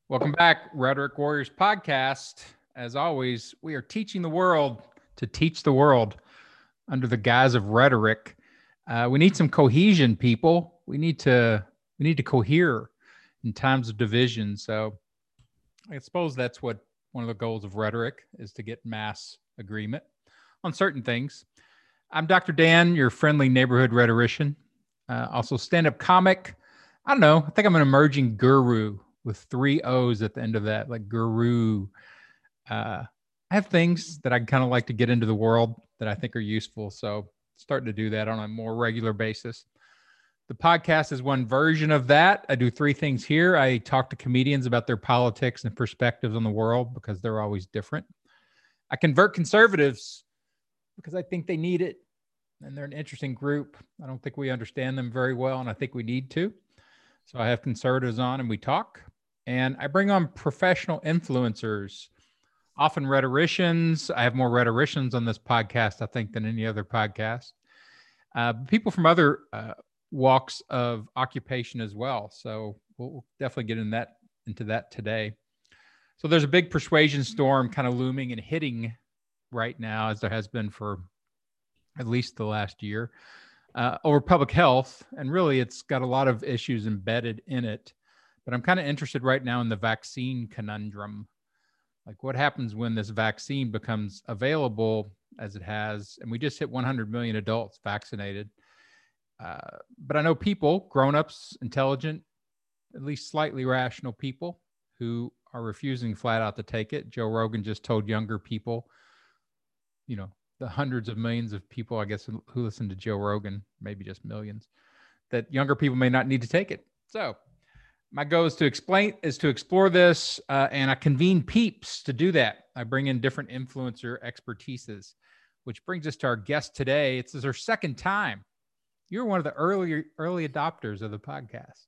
Welcome back, Rhetoric Warriors podcast. As always, we are teaching the world to teach the world under the guise of rhetoric. We need some cohesion, people. We need to cohere in times of division. So I suppose that's what one of the goals of rhetoric is, to get mass agreement on certain things. I'm Dr. Dan, your friendly neighborhood rhetorician, also stand-up comic. I don't know. I think I'm an emerging guru with 3 O's at the end of that, like guru. I have things that I kind of like to get into the world that I think are useful. So starting to do that on a more regular basis. The podcast is one version of that. I do 3 things here. I talk to comedians about their politics and perspectives on the world because they're always different. I convert conservatives because I think they need it. And they're an interesting group. I don't think we understand them very well, and I think we need to. So I have conservatives on and we talk. And I bring on professional influencers, often rhetoricians. I have more rhetoricians on this podcast, I think, than any other podcast. People from other walks of occupation as well. So we'll definitely get into that today. So there's a big persuasion storm kind of looming and hitting right now, as there has been for at least the last year, over public health. And really, it's got a lot of issues embedded in it. But I'm kind of interested right now in the vaccine conundrum. Like, what happens when this vaccine becomes available, as it has, and we just hit 100 million adults vaccinated. But I know people, grown-ups, intelligent, at least slightly rational people, who are refusing flat out to take it. Joe Rogan just told younger people, the hundreds of millions of people, I guess, who listen to Joe Rogan, maybe just millions, that younger people may not need to take it. So my goal is to explore this, and I convene peeps to do that. I bring in different influencer expertises, which brings us to our guest today. It's our second time. You're one of the early adopters of the podcast.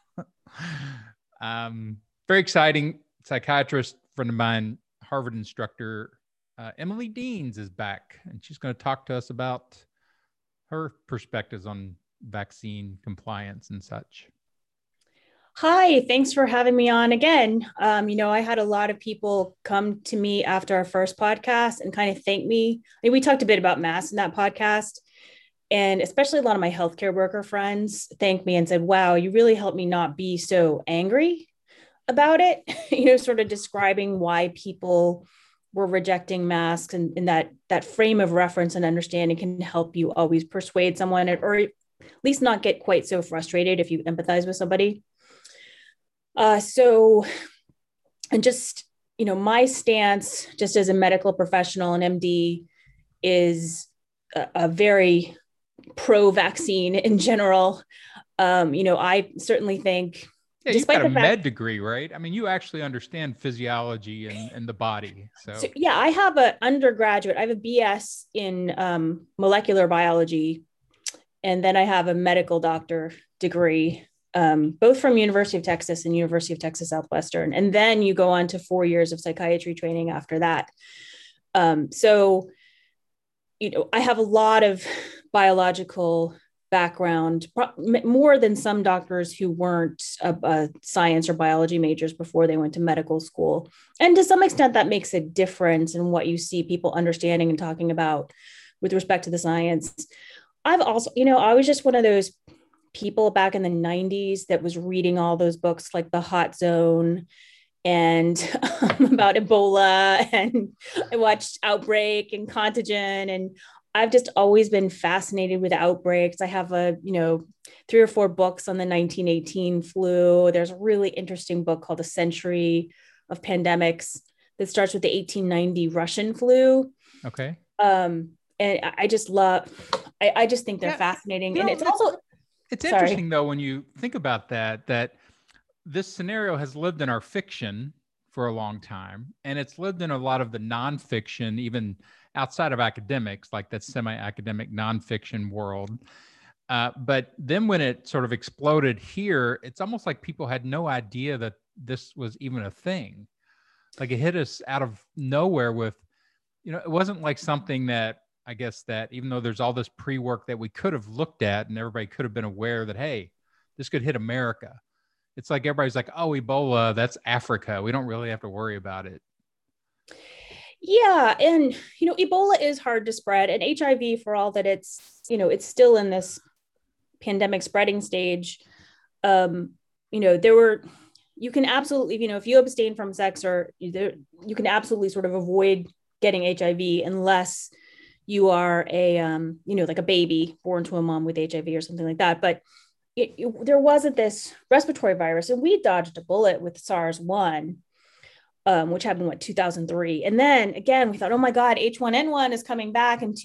Very exciting. Psychiatrist friend of mine, Harvard instructor, Emily Deans is back, and she's going to talk to us about her perspectives on vaccine compliance and such. Hi, thanks for having me on again. I had a lot of people come to me after our first podcast and kind of thank me. We talked a bit about masks in that podcast, and especially a lot of my healthcare worker friends thanked me and said, wow, you really helped me not be so angry about it, sort of describing why people were rejecting masks, and that frame of reference and understanding can help you always persuade someone, or at least not get quite so frustrated if you empathize with somebody. My stance, just as a medical professional and MD, is a very pro-vaccine in general. I certainly think, you've got a med degree, right? I mean, you actually understand physiology and the body. So yeah, I have an undergraduate. I have a BS in molecular biology, and then I have a medical doctor degree. Both from University of Texas and University of Texas Southwestern. And then you go on to 4 years of psychiatry training after that. I have a lot of biological background, more than some doctors who weren't science or biology majors before they went to medical school. And to some extent, that makes a difference in what you see people understanding and talking about with respect to the science. I've also, I was just one of those people back in the 90s that was reading all those books like The Hot Zone and about Ebola, and I watched Outbreak and Contagion, and I've just always been fascinated with outbreaks. I have 3 or 4 books on the 1918 flu. There's a really interesting book called A Century of Pandemics that starts with the 1890 Russian flu. Okay. And I just think they're fascinating. And it's interesting, though, when you think about that this scenario has lived in our fiction for a long time, and it's lived in a lot of the nonfiction, even outside of academics, like that semi-academic nonfiction world. But then when it sort of exploded here, it's almost like people had no idea that this was even a thing. Like, it hit us out of nowhere with, it wasn't like something that, I guess, that even though there's all this pre-work that we could have looked at and everybody could have been aware that, hey, this could hit America. It's like everybody's like, oh, Ebola, that's Africa. We don't really have to worry about it. Yeah. And, Ebola is hard to spread, and HIV, for all that it's still in this pandemic spreading stage. There were, you can absolutely, if you abstain from sex, or you can absolutely sort of avoid getting HIV unless you are like a baby born to a mom with HIV or something like that. But there wasn't this respiratory virus, and we dodged a bullet with SARS-1, which happened 2003. And then again, we thought, oh my God, H1N1 is coming back in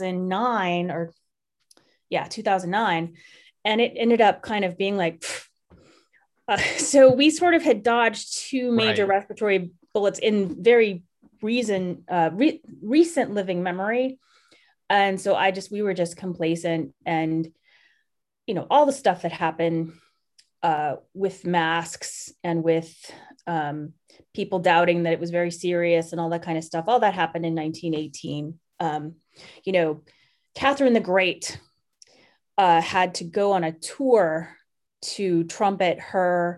2009. And it ended up kind of being like, so we sort of had dodged two major respiratory bullets in very recent living memory. And so we were just complacent, and, all the stuff that happened with masks and with people doubting that it was very serious and all that kind of stuff, all that happened in 1918. Catherine the Great had to go on a tour to trumpet her,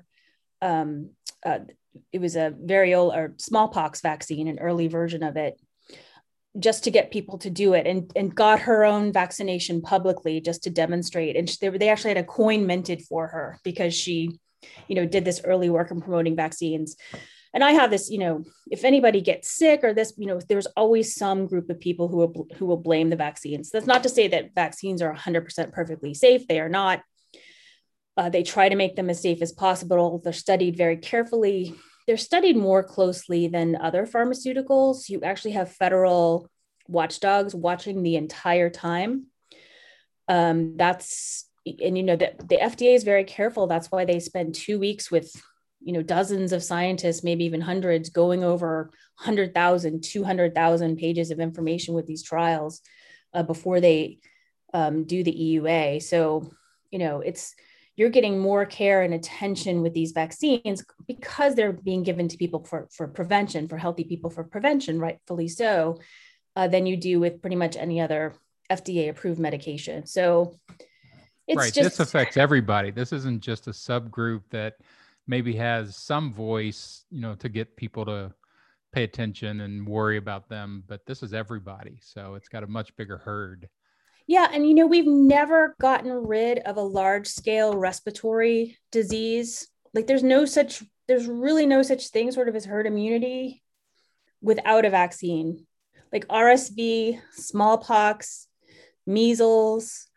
it was a variole or smallpox vaccine, an early version of it, just to get people to do it, and got her own vaccination publicly just to demonstrate. And they actually had a coin minted for her because she, did this early work in promoting vaccines. And I have this, if anybody gets sick or this, there's always some group of people who will blame the vaccines. That's not to say that vaccines are 100% perfectly safe. They are not. They try to make them as safe as possible. They're studied very carefully. They're studied more closely than other pharmaceuticals. You actually have federal watchdogs watching the entire time. The FDA is very careful. That's why they spend 2 weeks with, dozens of scientists, maybe even hundreds, going over 100,000, 200,000 pages of information with these trials before they do the EUA. So, you're getting more care and attention with these vaccines because they're being given to people for prevention, for healthy people for prevention, rightfully so, than you do with pretty much any other FDA approved medication. So it's this affects everybody. This isn't just a subgroup that maybe has some voice, to get people to pay attention and worry about them, but this is everybody. So it's got a much bigger herd. Yeah. And, we've never gotten rid of a large scale respiratory disease. Like there's really no such thing sort of as herd immunity without a vaccine. Like RSV, smallpox, measles,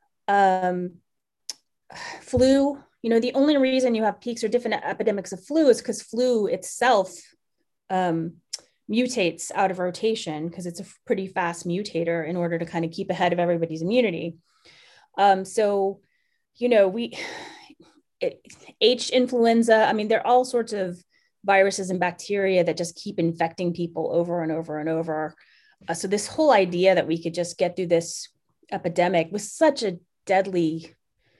flu. The only reason you have peaks or different epidemics of flu is because flu itself mutates out of rotation, because it's a pretty fast mutator in order to kind of keep ahead of everybody's immunity. H influenza, there are all sorts of viruses and bacteria that just keep infecting people over and over and over. So this whole idea that we could just get through this epidemic with such a deadly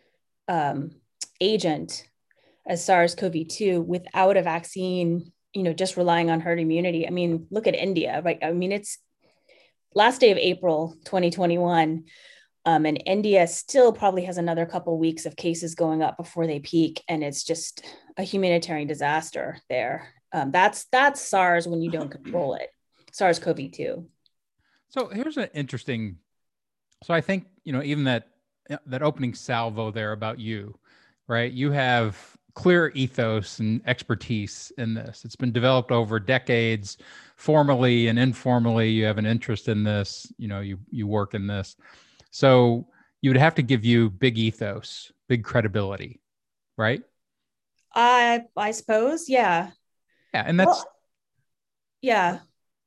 agent as SARS-CoV-2 without a vaccine, just relying on herd immunity. Look at India, right? It's last day of April 2021, and India still probably has another couple of weeks of cases going up before they peak, and it's just a humanitarian disaster there. That's SARS when you don't control it. SARS-CoV-2. So here's an interesting. So I think even that opening salvo there about you, right? You have clear ethos and expertise in this. It's been developed over decades, formally and informally. You have an interest in this. You work in this. So you would have to give you big ethos, big credibility, right? I suppose, yeah. Yeah, and that's yeah.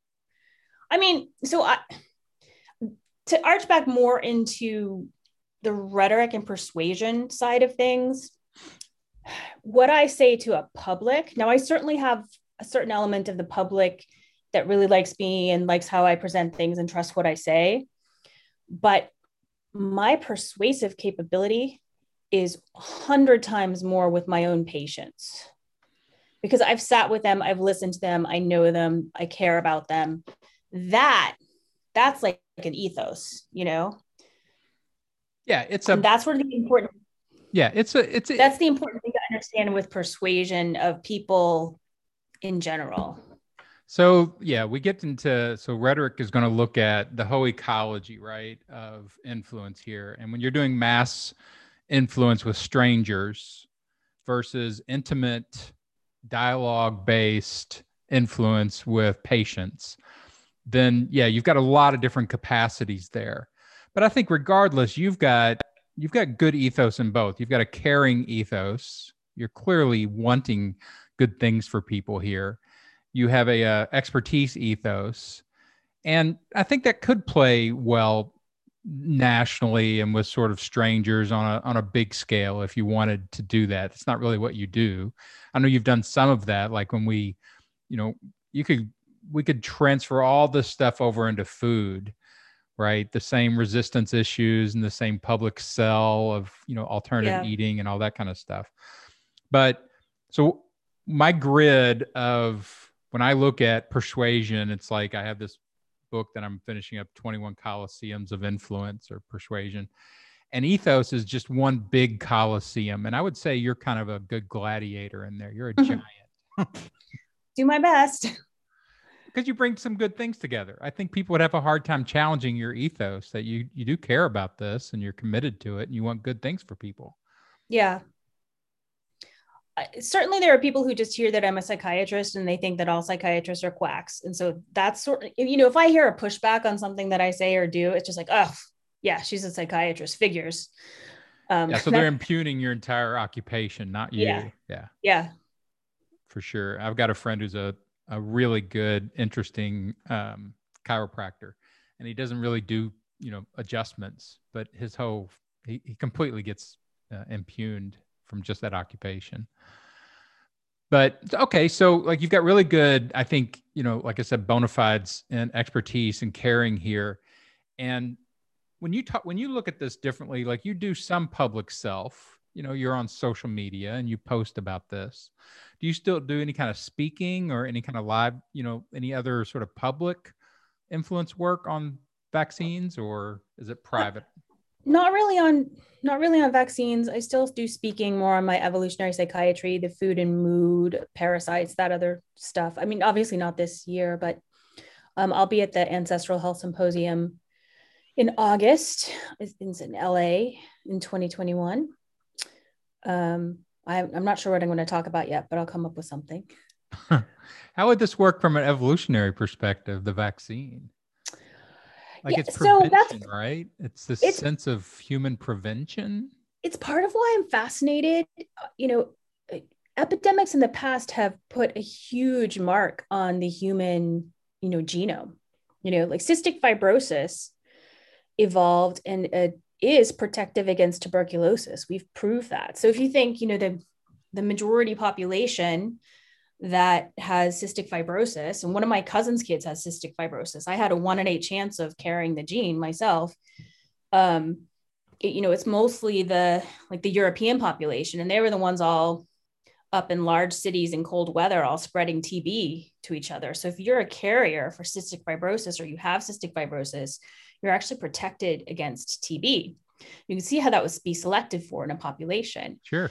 To arch back more into the rhetoric and persuasion side of things, what I say to a public, now I certainly have a certain element of the public that really likes me and likes how I present things and trusts what I say. But my persuasive capability is 100 times more with my own patients, because I've sat with them, I've listened to them, I know them, I care about them. That's like an ethos, Yeah, and that's where the important. Yeah, it's That's the important thing to understand with persuasion of people in general. So yeah, we get into so rhetoric is going to look at the whole ecology, right, of influence here. And when you're doing mass influence with strangers versus intimate dialogue-based influence with patients, then yeah, you've got a lot of different capacities there. But I think regardless, you've got good ethos in both. You've got a caring ethos. You're clearly wanting good things for people here. You have a expertise ethos, and I think that could play well nationally and with sort of strangers on a big scale if you wanted to do that. It's not really what you do. I know you've done some of that, like when you know, we could transfer all this stuff over into food, right? The same resistance issues and the same public sell of, alternative eating and all that kind of stuff. But so my grid of when I look at persuasion, it's like I have this book that I'm finishing up, 21 Colosseums of Influence or Persuasion. And ethos is just one big Colosseum. And I would say you're kind of a good gladiator in there. You're a giant. Do my best. Because you bring some good things together. I think people would have a hard time challenging your ethos that you do care about this and you're committed to it and you want good things for people. Yeah. Certainly there are people who just hear that I'm a psychiatrist and they think that all psychiatrists are quacks. And so that's sort of, if I hear a pushback on something that I say or do, it's just like, oh, yeah, she's a psychiatrist, figures. So they're impugning your entire occupation, not you. Yeah. For sure. I've got a friend who's a really good, interesting chiropractor, and he doesn't really do, adjustments, but he completely gets impugned from just that occupation. But okay, so like you've got really good, I think, like I said, bona fides and expertise and caring here. And when you look at this differently, like you do some public self, you're on social media and you post about this. Do you still do any kind of speaking or any kind of live, any other sort of public influence work on vaccines, or is it private? Not really on vaccines. I still do speaking more on my evolutionary psychiatry, the food and mood, parasites, that other stuff. I mean, obviously not this year, but I'll be at the Ancestral Health Symposium in August. It's in LA in 2021. I'm not sure what I'm going to talk about yet, but I'll come up with something. How would this work from an evolutionary perspective, the vaccine? Like it's prevention, right? It's this sense of human prevention. It's part of why I'm fascinated. Epidemics in the past have put a huge mark on the human, genome. Like cystic fibrosis evolved and is protective against tuberculosis. We've proved that. So if you think, the majority population that has cystic fibrosis, and one of my cousin's kids has cystic fibrosis. I had a 1 in 8 chance of carrying the gene myself. It's mostly the European population, and they were the ones all up in large cities in cold weather, all spreading TB to each other. So if you're a carrier for cystic fibrosis or you have cystic fibrosis, you're actually protected against TB. You can see how that would be selected for in a population. Sure.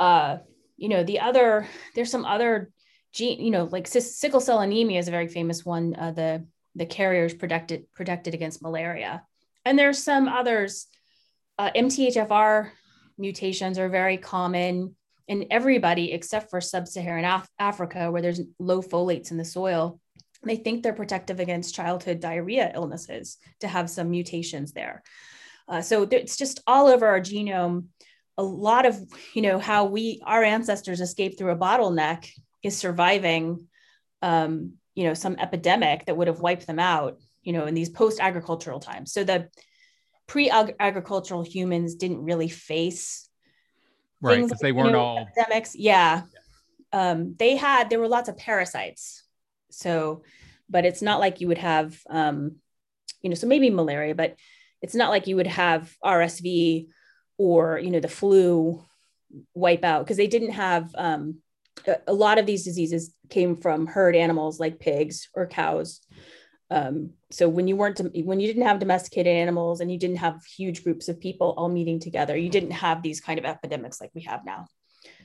There's some other gene, like sickle cell anemia is a very famous one. The carriers protected against malaria. And there's some others. MTHFR mutations are very common in everybody except for sub-Saharan Africa, where there's low folates in the soil. They think they're protective against childhood diarrhea illnesses to have some mutations there. So it's just all over our genome. A lot of, how our ancestors escaped through a bottleneck is surviving, some epidemic that would have wiped them out, in these post-agricultural times. So the pre-agricultural humans didn't really face right, because they weren't all epidemics. Yeah. There were lots of parasites. So, but it's not like you would have, so maybe malaria, but it's not like you would have RSV or, the flu wipe out, because they didn't have, a lot of these diseases came from herd animals like pigs or cows. So when you didn't have domesticated animals and you didn't have huge groups of people all meeting together, you didn't have these kind of epidemics like we have now.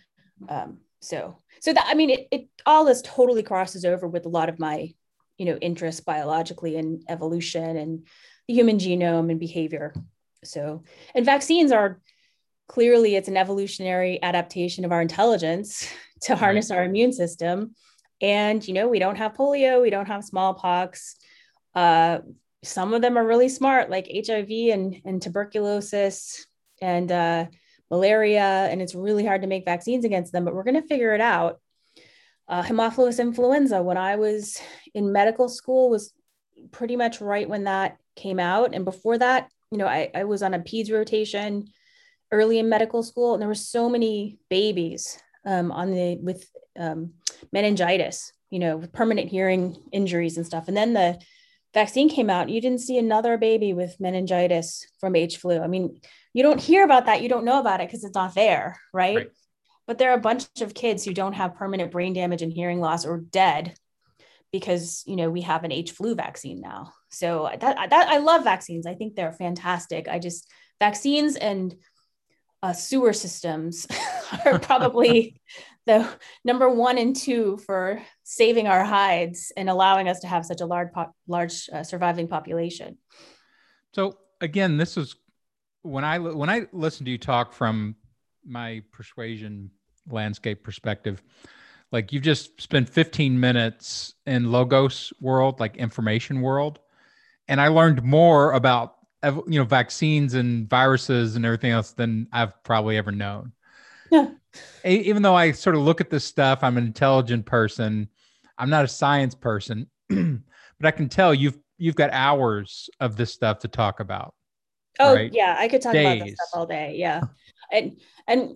So that, I mean, it all this totally crosses over with a lot of my, interests biologically and evolution and the human genome and behavior. So, and vaccines are clearly, it's an evolutionary adaptation of our intelligence to harness our immune system. And, we don't have polio, we don't have smallpox. Some of them are really smart, like HIV and tuberculosis and malaria, and it's really hard to make vaccines against them, but we're going to figure it out. Haemophilus influenza, when I was in medical school, was pretty much right when that came out. And before that, I was on a peds rotation early in medical school, and there were so many babies with meningitis, with permanent hearing injuries and stuff. And then the vaccine came out, you didn't see another baby with meningitis from H flu. I mean, you don't hear about that. You don't know about it because it's not there, right? But there are a bunch of kids who don't have permanent brain damage and hearing loss or dead because, we have an H flu vaccine now. So that I love vaccines. I think they're fantastic. Vaccines and sewer systems are probably the number 1 and 2 for saving our hides and allowing us to have such a large surviving population. So again, this is when I listen to you talk from my persuasion landscape perspective, like you've just spent 15 minutes in Logos world, like information world. And I learned more about, vaccines and viruses and everything else than I've probably ever known. Yeah. Even though I sort of look at this stuff, I'm an intelligent person. I'm not a science person, but I can tell you've got hours of this stuff to talk about. Oh, right? Yeah. I could talk about this stuff all day. Yeah. And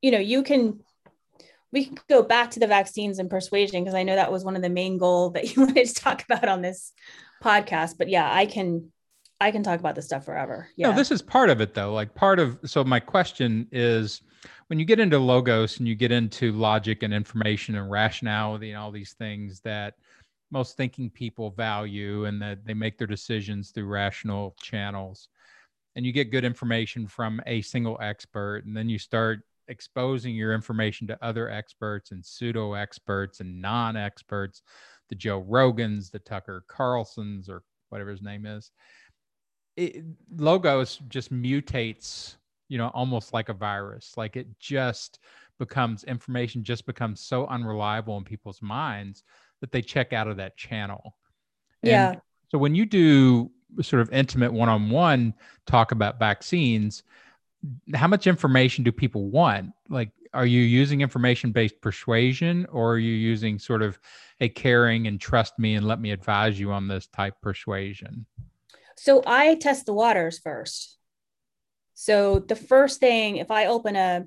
we can go back to the vaccines and persuasion, because I know that was one of the main goals that you wanted to talk about on this podcast. But yeah, I can talk about this stuff forever. Yeah. No, this is part of it though. So my question is, when you get into Logos and you get into logic and information and rationality and all these things that most thinking people value and that they make their decisions through rational channels, and you get good information from a single expert, and then you start exposing your information to other experts and pseudo experts and non-experts, the Joe Rogans, the Tucker Carlsons, or whatever his name is. Logos just mutates, almost like a virus. Like information just becomes so unreliable in people's minds that they check out of that channel. Yeah. And so when you do sort of intimate one-on-one talk about vaccines, how much information do people want? Like, are you using information-based persuasion, or are you using sort of a caring and trust me and let me advise you on this type persuasion? So I test the waters first. So the first thing, if I open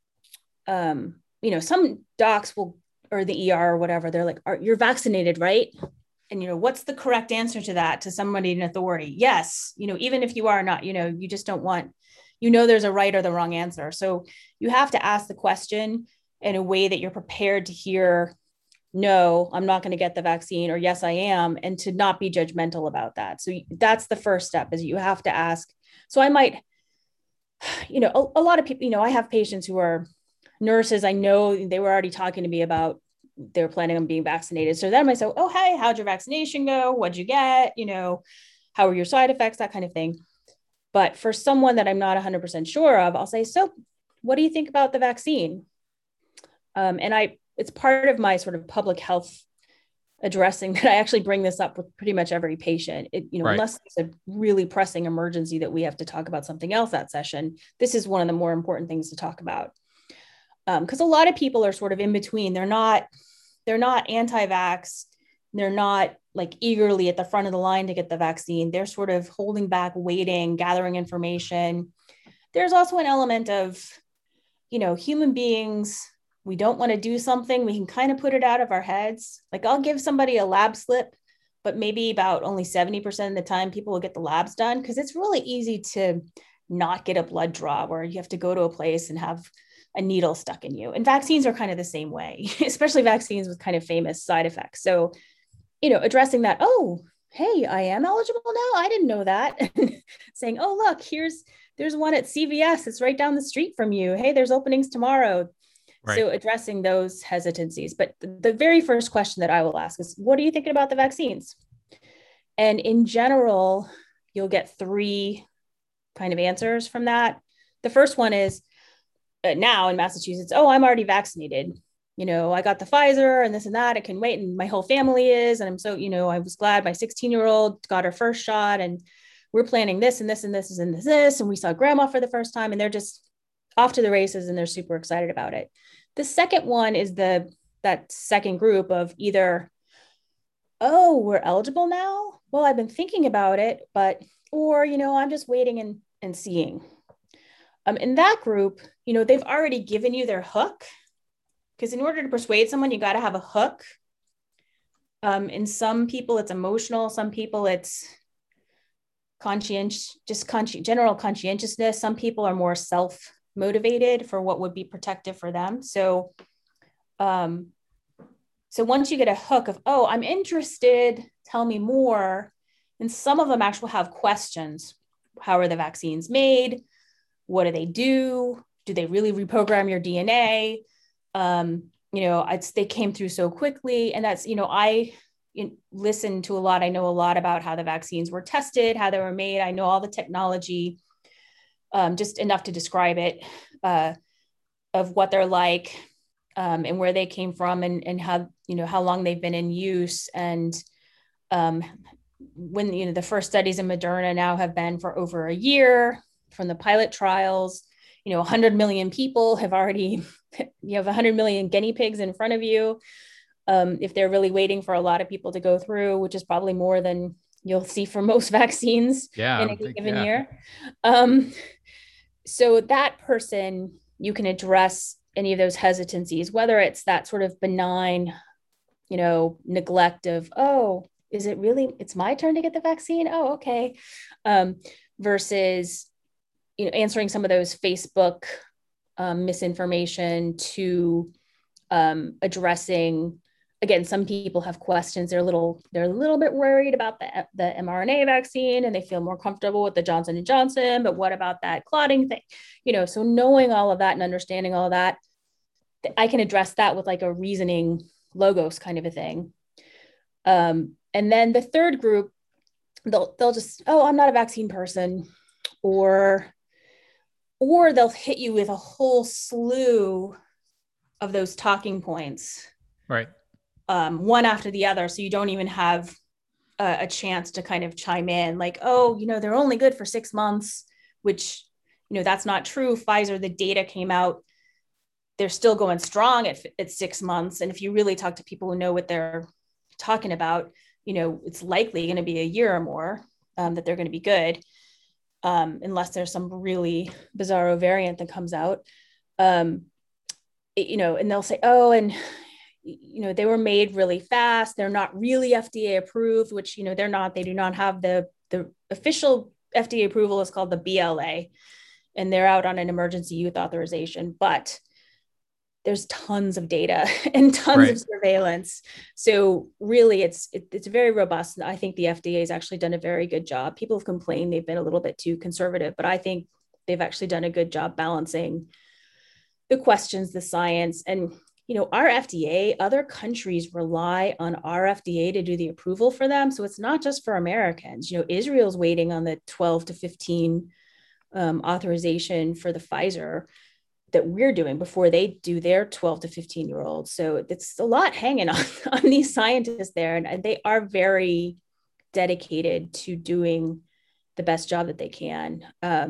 some docs will, or the ER or whatever, they're like, you're vaccinated, right? And, what's the correct answer to that to somebody in authority? Yes. Even if you are not, you just don't want, there's a right or the wrong answer. So you have to ask the question in a way that you're prepared to hear, no, I'm not going to get the vaccine, or yes, I am, and to not be judgmental about that. So that's the first step, is you have to ask. So I might, a lot of people, I have patients who are nurses. I know they were already talking to me about they're planning on being vaccinated. So then I might say, oh, hey, how'd your vaccination go? What'd you get? How are your side effects? That kind of thing. But for someone that I'm not 100% sure of, I'll say, so what do you think about the vaccine? It's part of my sort of public health addressing that I actually bring this up with pretty much every patient. Unless it's a really pressing emergency that we have to talk about something else that session, this is one of the more important things to talk about. Because a lot of people are sort of in between. They're not anti-vax. They're not like eagerly at the front of the line to get the vaccine. They're sort of holding back, waiting, gathering information. There's also an element of, human beings, we don't want to do something, we can kind of put it out of our heads. Like, I'll give somebody a lab slip, but maybe about only 70% of the time people will get the labs done, because it's really easy to not get a blood draw where you have to go to a place and have a needle stuck in you. And vaccines are kind of the same way, especially vaccines with kind of famous side effects. So, addressing that, oh, hey, I am eligible now. I didn't know that. Saying, oh, look, there's one at CVS. It's right down the street from you. Hey, there's openings tomorrow. Right. So addressing those hesitancies. But the very first question that I will ask is, what are you thinking about the vaccines? And in general, you'll get three kind of answers from that. The first one is now in Massachusetts, oh, I'm already vaccinated. I got the Pfizer and this and that. I can wait. And my whole family is. And I'm so, I was glad my 16-year-old got her first shot. And we're planning this and this and this and this. And we saw grandma for the first time. And they're just off to the races and they're super excited about it. The second one is that second group of either, oh, we're eligible now. Well, I've been thinking about it, or, I'm just waiting and seeing. In that group, they've already given you their hook, because in order to persuade someone, you got to have a hook. In some people, it's emotional. Some people, it's general conscientiousness. Some people are more self-motivated for what would be protective for them. So once you get a hook of, oh, I'm interested, tell me more. And some of them actually have questions. How are the vaccines made? What do they do? Do they really reprogram your DNA? They came through so quickly. And that's, I listen to a lot. I know a lot about how the vaccines were tested, how they were made. I know all the technology, just enough to describe it, of what they're like, and where they came from, and how long they've been in use. And when the first studies in Moderna now have been for over a year from the pilot trials, 100 million people have already, you have 100 million guinea pigs in front of you. If they're really waiting for a lot of people to go through, which is probably more than you'll see for most vaccines in a given year. So that person, you can address any of those hesitancies, whether it's that sort of benign, neglect of, oh, is it really, it's my turn to get the vaccine? Oh, okay. Versus, answering some of those Facebook misinformation, to addressing, again, some people have questions. They're a little bit worried about the mRNA vaccine, and they feel more comfortable with the Johnson & Johnson, but what about that clotting thing? So knowing all of that and understanding all of that, I can address that with like a reasoning logos kind of a thing. And then the third group, they'll just, oh, I'm not a vaccine person, or they'll hit you with a whole slew of those talking points, right? One after the other, so you don't even have a chance to kind of chime in, like, oh, they're only good for 6 months, which that's not true. Pfizer, the data came out, they're still going strong at 6 months, and if you really talk to people who know what they're talking about, it's likely going to be a year or more, that they're going to be good, unless there's some really bizarro variant that comes out. And they'll say, oh, and they were made really fast. They're not really FDA approved, which, they're not. They do not have the official FDA approval is called the BLA, and they're out on an emergency use authorization. But there's tons of data and tons of surveillance. So really, it's very robust. And I think the FDA has actually done a very good job. People have complained they've been a little bit too conservative, but I think they've actually done a good job balancing the questions, the science. And, our FDA, other countries rely on our FDA to do the approval for them. So it's not just for Americans. Israel's waiting on the 12 to 15 authorization for the Pfizer that we're doing before they do their 12 to 15-year-olds. So it's a lot hanging on these scientists there. And they are very dedicated to doing the best job that they can.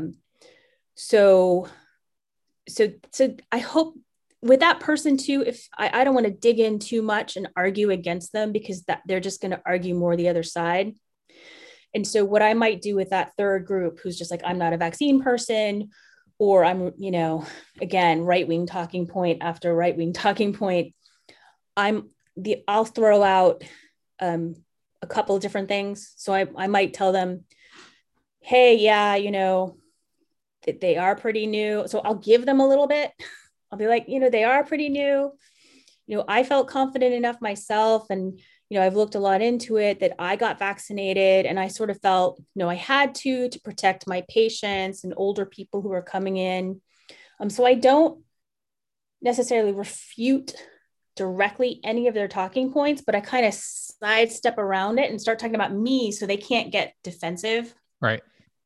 So I hope with that person too, if I don't want to dig in too much and argue against them, because they're just going to argue more the other side. And so what I might do with that third group, who's just like, I'm not a vaccine person, or I'm, again, right-wing talking point after right-wing talking point, I'll throw out a couple of different things. So I might tell them, hey, yeah, that they are pretty new. So I'll give them a little bit. I'll be like, they are pretty new. I felt confident enough myself, and I've looked a lot into it, that I got vaccinated, and I sort of felt, I had to protect my patients and older people who are coming in. So I don't necessarily refute directly any of their talking points, but I kind of sidestep around it and start talking about me so they can't get defensive. Right.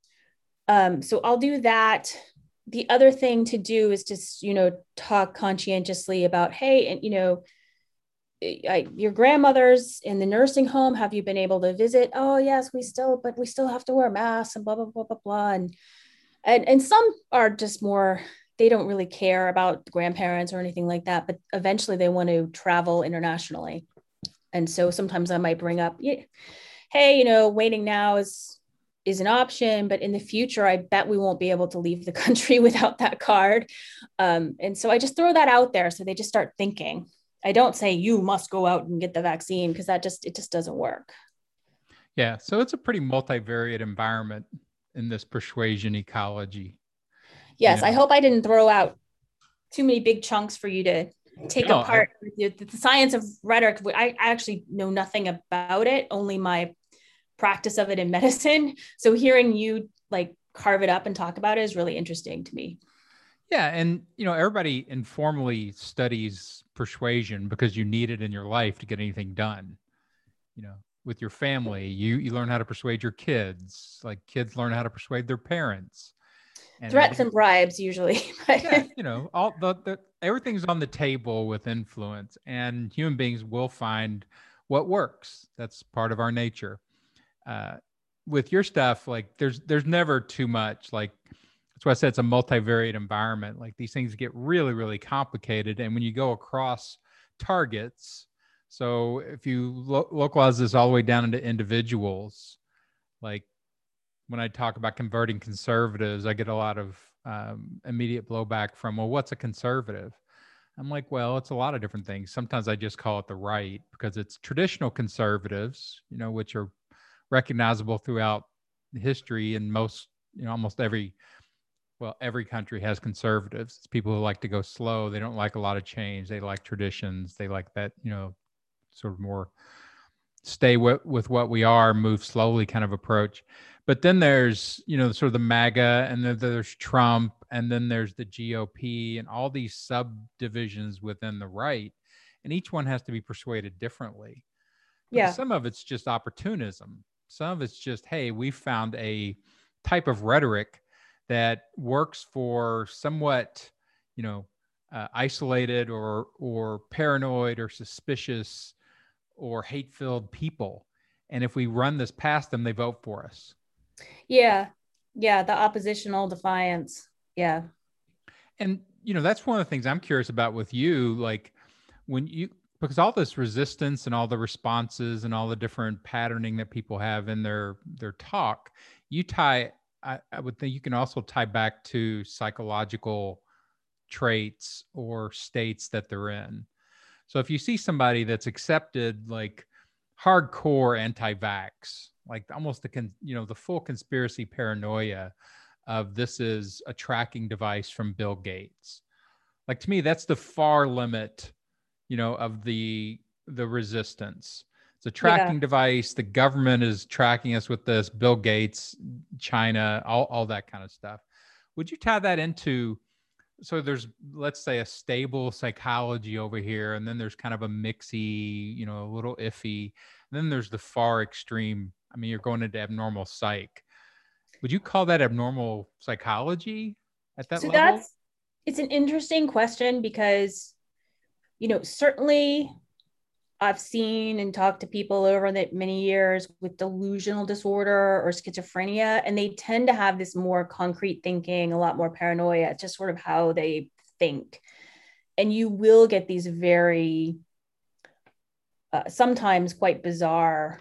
So I'll do that. The other thing to do is just, talk conscientiously about, hey, and, your grandmother's in the nursing home. Have you been able to visit? Oh, yes, but we still have to wear masks and blah, blah, blah, blah, blah. And some are just more, they don't really care about grandparents or anything like that, but eventually they want to travel internationally. And so sometimes I might bring up, hey, waiting now is an option, but in the future, I bet we won't be able to leave the country without that card. And so I just throw that out there so they just start thinking. I don't say you must go out and get the vaccine, because it just doesn't work. Yeah. So it's a pretty multivariate environment in this persuasion ecology. Yes. I hope I didn't throw out too many big chunks for you to take apart. The science of rhetoric, I actually know nothing about it, only my practice of it in medicine. So hearing you like carve it up and talk about it is really interesting to me. Yeah. And, everybody informally studies persuasion because you need it in your life to get anything done. With your family, you learn how to persuade your kids, like kids learn how to persuade their parents. And threats and bribes usually. Yeah, all the everything's on the table with influence, and human beings will find what works. That's part of our nature. With your stuff, like there's never too much. Like that's why I said it's a multivariate environment. Like these things get really, really complicated, and when you go across targets, so if you localize this all the way down into individuals, like when I talk about converting conservatives, I get a lot of immediate blowback from, well, what's a conservative? I'm like, well, it's a lot of different things. Sometimes I just call it the right because it's traditional conservatives, which are recognizable throughout history, and almost every country has conservatives. It's people who like to go slow. They don't like a lot of change. They like traditions. They like that, sort of more stay with what we are, move slowly kind of approach. But then there's, sort of the MAGA, and then there's Trump, and then there's the GOP, and all these subdivisions within the right. And each one has to be persuaded differently. Because some of it's just opportunism. Some of it's just, hey, we found a type of rhetoric that works for somewhat, isolated or paranoid or suspicious or hate-filled people. And if we run this past them, they vote for us. Yeah. Yeah. The oppositional defiance. Yeah. And, that's one of the things I'm curious about with you. Like because all this resistance and all the responses and all the different patterning that people have in their talk, I would think you can also tie back to psychological traits or states that they're in. So if you see somebody that's accepted like hardcore anti-vax, like almost the full conspiracy paranoia of this is a tracking device from Bill Gates. Like to me, that's the far limit, of the resistance. It's a tracking device. The government is tracking us with this, Bill Gates, China, all that kind of stuff. Would you tie that into, so there's, let's say, a stable psychology over here, and then there's kind of a mixy, a little iffy. And then there's the far extreme. I mean, you're going into abnormal psych. Would you call that abnormal psychology at that level? It's an interesting question because, certainly I've seen and talked to people over the many years with delusional disorder or schizophrenia, and they tend to have this more concrete thinking, a lot more paranoia. It's just sort of how they think. And you will get these very, sometimes quite bizarre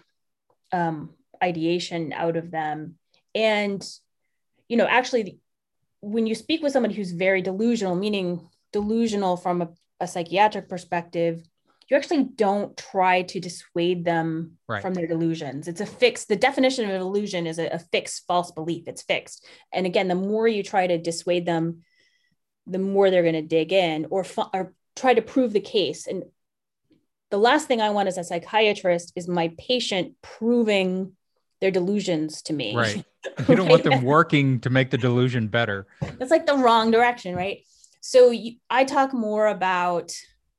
ideation out of them. And, actually, when you speak with somebody who's very delusional, meaning delusional from a psychiatric perspective, you actually don't try to dissuade them from their delusions. It's a fixed, the definition of an illusion is a fixed false belief. It's fixed. And again, the more you try to dissuade them, the more they're going to dig in or try to prove the case. And the last thing I want as a psychiatrist is my patient proving their delusions to me. Right. You don't want Right? them working to make the delusion better. That's like the wrong direction, right? So I talk more about,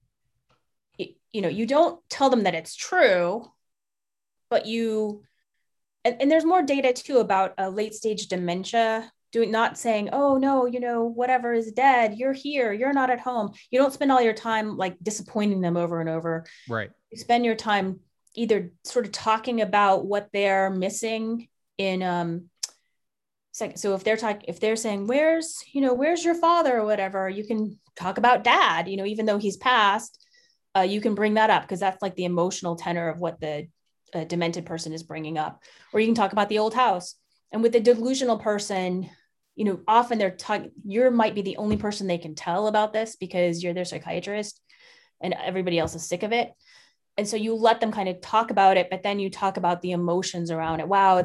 you don't tell them that it's true, but and there's more data too about late stage dementia, not saying, oh no, whatever is dead, you're here, you're not at home. You don't spend all your time like disappointing them over and over. Right. You spend your time either sort of talking about what they're missing in so if they're saying, where's your father or whatever, you can talk about dad, even though he's passed. You can bring that up because that's like the emotional tenor of what the demented person is bringing up. Or you can talk about the old house. And with the delusional person, often you might be the only person they can tell about this because you're their psychiatrist and everybody else is sick of it. And so you let them kind of talk about it, but then you talk about the emotions around it. Wow,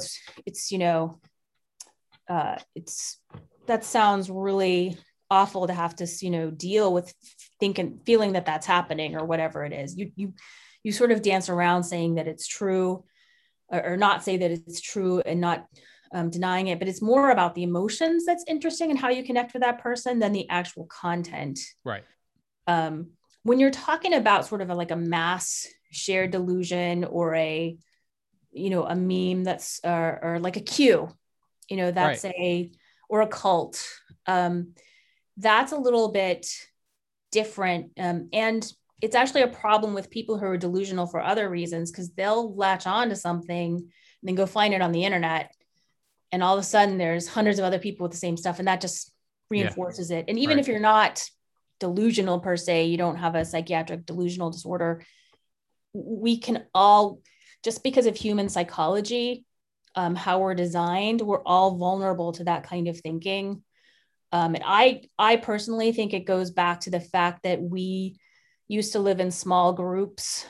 that sounds really awful to have to, deal with feeling that that's happening or whatever it is. You sort of dance around saying that it's true or not say that it's true and not denying it, but it's more about the emotions that's interesting and how you connect with that person than the actual content. Right. When you're talking about sort of like a mass shared delusion or a meme that's or like a cue, that's right. Or a cult, that's a little bit different. And it's actually a problem with people who are delusional for other reasons, because they'll latch on to something and then go find it on the internet. And all of a sudden there's hundreds of other people with the same stuff. And that just reinforces it. And even if you're not delusional per se, you don't have a psychiatric delusional disorder, we can all, just because of human psychology, how we're designed, we're all vulnerable to that kind of thinking. And I personally think it goes back to the fact that we used to live in small groups,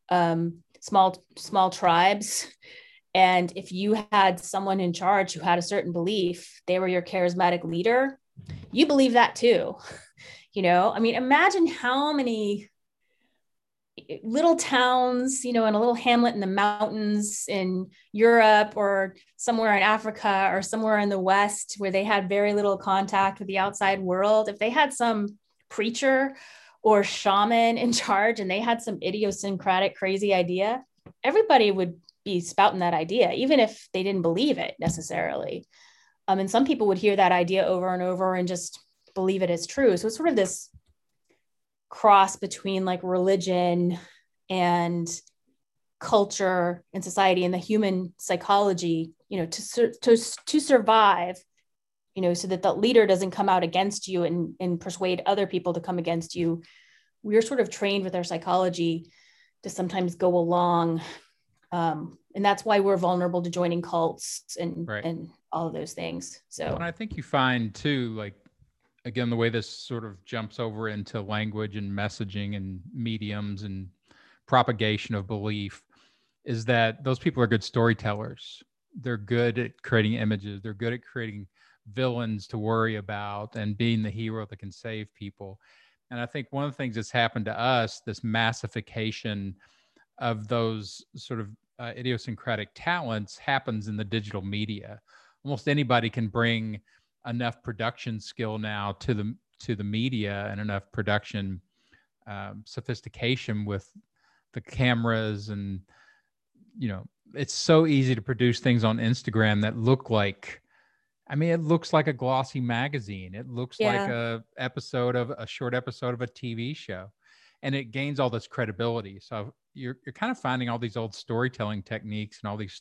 small tribes. And if you had someone in charge who had a certain belief, they were your charismatic leader, you believe that too. Imagine how many little towns, in a little hamlet in the mountains in Europe or somewhere in Africa or somewhere in the West where they had very little contact with the outside world. If they had some preacher or shaman in charge and they had some idiosyncratic, crazy idea, everybody would be spouting that idea, even if they didn't believe it necessarily. And some people would hear that idea over and over and just believe it as true. So it's sort of this cross between like religion and culture and society and the human psychology, to survive, so that the leader doesn't come out against you and persuade other people to come against you. We're sort of trained with our psychology to sometimes go along. And that's why we're vulnerable to joining cults and all of those things. So, and I think you find too, like, again, the way this sort of jumps over into language and messaging and mediums and propagation of belief is that those people are good storytellers. They're good at creating images. They're good at creating villains to worry about and being the hero that can save people. And I think one of the things that's happened to us, this massification of those sort of idiosyncratic talents, happens in the digital media. Almost anybody can bring enough production skill now to the media and enough production sophistication with the cameras, and it's so easy to produce things on Instagram that look like, it looks like a glossy magazine. It looks like a short episode of a TV show, and it gains all this credibility. So you're kind of finding all these old storytelling techniques and all these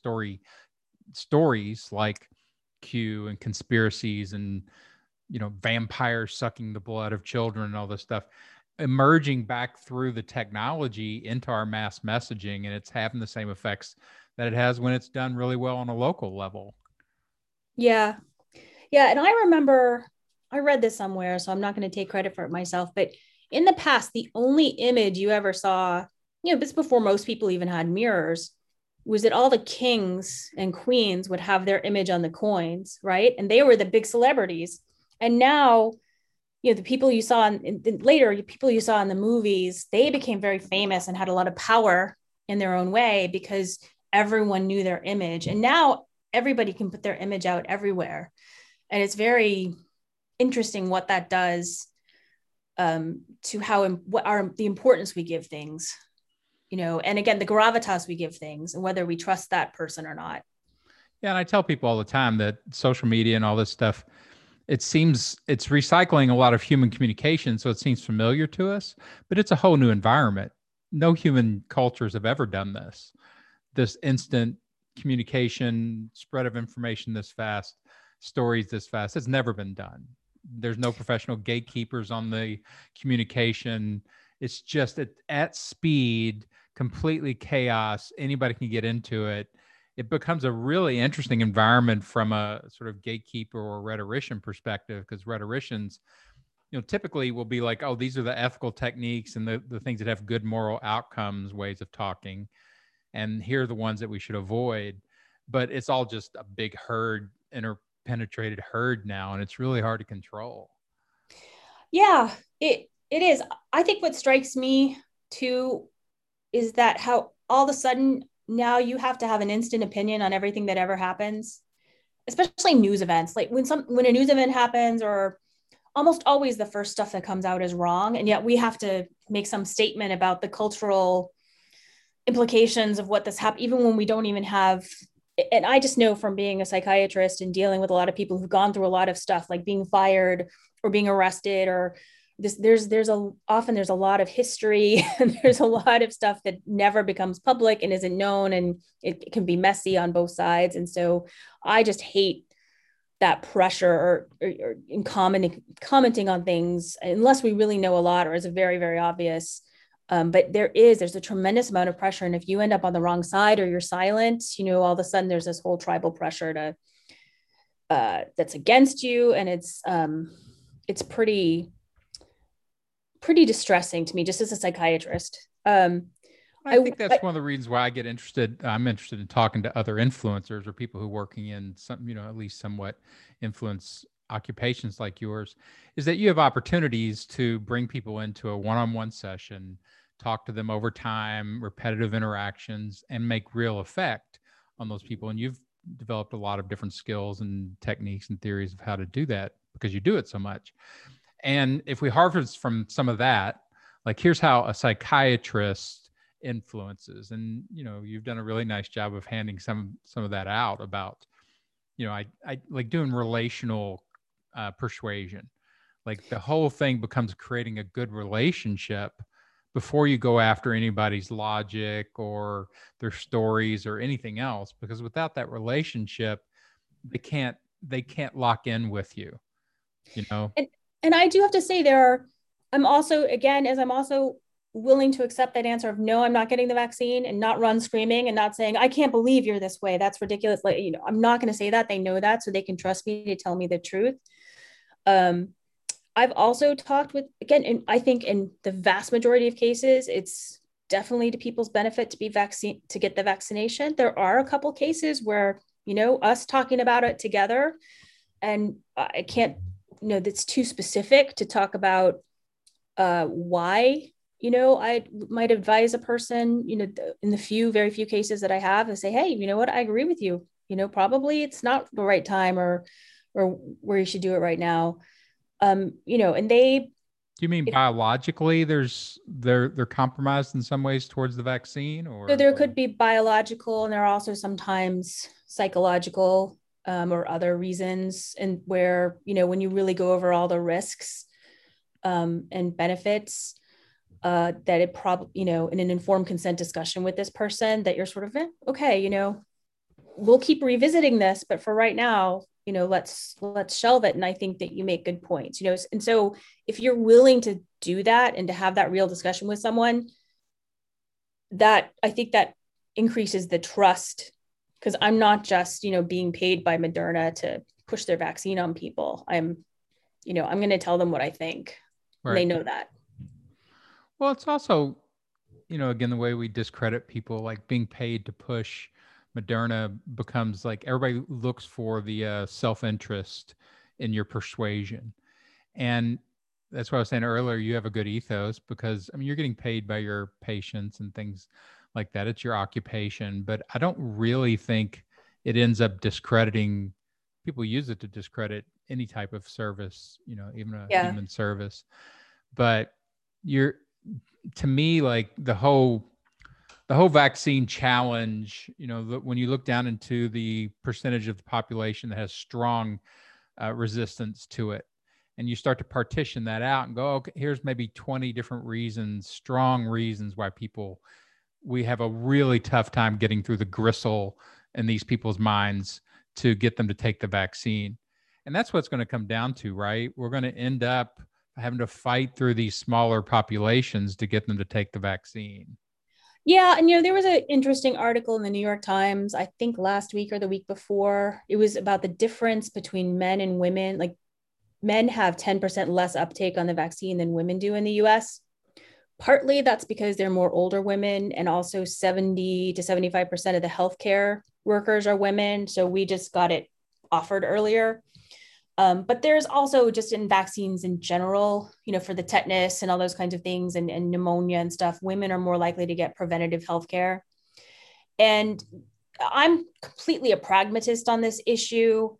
stories like Q and conspiracies and vampires sucking the blood of children and all this stuff emerging back through the technology into our mass messaging, and it's having the same effects that it has when it's done really well on a local level. Yeah. And I remember I read this somewhere, so I'm not going to take credit for it myself, but in the past, the only image you ever saw, this before most people even had mirrors, was that all the kings and queens would have their image on the coins, right? And they were the big celebrities. And now, the people you saw later, people you saw in the movies, they became very famous and had a lot of power in their own way because everyone knew their image. And now everybody can put their image out everywhere. And it's very interesting what that does to the importance we give things, and again, the gravitas we give things and whether we trust that person or not. Yeah. And I tell people all the time that social media and all this stuff, it seems it's recycling a lot of human communication. So it seems familiar to us, but it's a whole new environment. No human cultures have ever done this instant communication, spread of information this fast, stories this fast. It's never been done. There's no professional gatekeepers on the communication. It's just at speed, completely chaos. Anybody can get into it. It becomes a really interesting environment from a sort of gatekeeper or rhetorician perspective, because rhetoricians, typically will be like, oh, these are the ethical techniques and the things that have good moral outcomes, ways of talking. And here are the ones that we should avoid. But it's all just a big herd, interpenetrated herd now, and it's really hard to control. Yeah, it is. I think what strikes me too is that how all of a sudden now you have to have an instant opinion on everything that ever happens, especially news events. Like when a news event happens, or almost always the first stuff that comes out is wrong, and yet we have to make some statement about the cultural implications of what this happened, even when we don't even have. And I just know from being a psychiatrist and dealing with a lot of people who've gone through a lot of stuff, like being fired or being arrested, or often there's a lot of history and there's a lot of stuff that never becomes public and isn't known, and it can be messy on both sides. And so I just hate that pressure or in commenting on things unless we really know a lot or is very, very obvious. But there's a tremendous amount of pressure. And if you end up on the wrong side or you're silent, all of a sudden there's this whole tribal pressure that's against you. And it's pretty distressing to me, just as a psychiatrist. I think that's one of the reasons why I'm interested in talking to other influencers or people who are working in some, at least somewhat influence occupations like yours, is that you have opportunities to bring people into a one-on-one session, talk to them over time, repetitive interactions, and make real effect on those people. And you've developed a lot of different skills and techniques and theories of how to do that because you do it so much. And if we harvest from some of that, like here's how a psychiatrist influences, and you've done a really nice job of handing some of that out about, I like doing relational persuasion. Like the whole thing becomes creating a good relationship before you go after anybody's logic or their stories or anything else, because without that relationship, they can't lock in with you, And I do have to say I'm also willing to accept that answer of no, I'm not getting the vaccine, and not run screaming and not saying, I can't believe you're this way. That's ridiculous. Like, I'm not going to say that. They know that, so they can trust me to tell me the truth. I've also talked with, again, and I think in the vast majority of cases, it's definitely to people's benefit to get the vaccination. There are a couple cases where, us talking about it together, and I can't, that's too specific to talk about why, I might advise a person, in the very few cases that I have, to say, hey, you know what, I agree with you. Probably it's not the right time or where you should do it right now. And they. Do you mean biologically they're compromised in some ways towards the vaccine, or? So there could be biological, and there are also sometimes psychological or other reasons, and where, when you really go over all the risks and benefits, that it probably, in an informed consent discussion with this person, that you're sort of, okay, we'll keep revisiting this, but for right now, let's shelve it. And I think that you make good points, and so if you're willing to do that and to have that real discussion with someone, that I think that increases the trust, because I'm not just, being paid by Moderna to push their vaccine on people. I'm going to tell them what I think. Right. And they know that. Well, it's also, again, the way we discredit people, like being paid to push Moderna becomes like everybody looks for the self-interest in your persuasion. And that's what I was saying earlier. You have a good ethos because, I mean, you're getting paid by your patients and things like that. It's your occupation, but I don't really think it ends up discrediting. People use it to discredit any type of service, even a Yeah. human service. But you're, to me, like the whole vaccine challenge, when you look down into the percentage of the population that has strong resistance to it, and you start to partition that out and go, okay, here's maybe 20 different reasons, strong reasons why we have a really tough time getting through the gristle in these people's minds to get them to take the vaccine. And that's what's going to come down to, right? We're going to end up having to fight through these smaller populations to get them to take the vaccine. Yeah. And, there was an interesting article in the New York Times, I think last week or the week before. It was about the difference between men and women. Like, men have 10% less uptake on the vaccine than women do in the US. Partly that's because they're more older women, and also 70 to 75% of the healthcare workers are women. So we just got it offered earlier. But there's also just in vaccines in general, for the tetanus and all those kinds of things and pneumonia and stuff, women are more likely to get preventative healthcare. And I'm completely a pragmatist on this issue.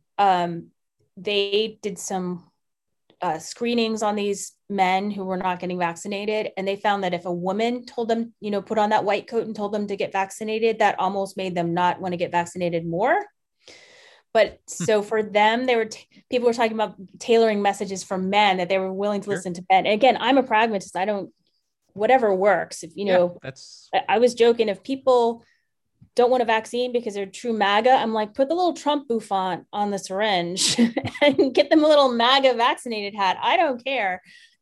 They did some screenings on these men who were not getting vaccinated. And they found that if a woman told them, put on that white coat and told them to get vaccinated, that almost made them not want to get vaccinated more. But so for them, people were talking about tailoring messages for men, that they were willing to listen to men. And again, I'm a pragmatist. I don't, whatever works. If, I was joking, if people don't want a vaccine because they're true MAGA, I'm like, put the little Trump bouffant on the syringe and get them a little MAGA vaccinated hat. I don't care.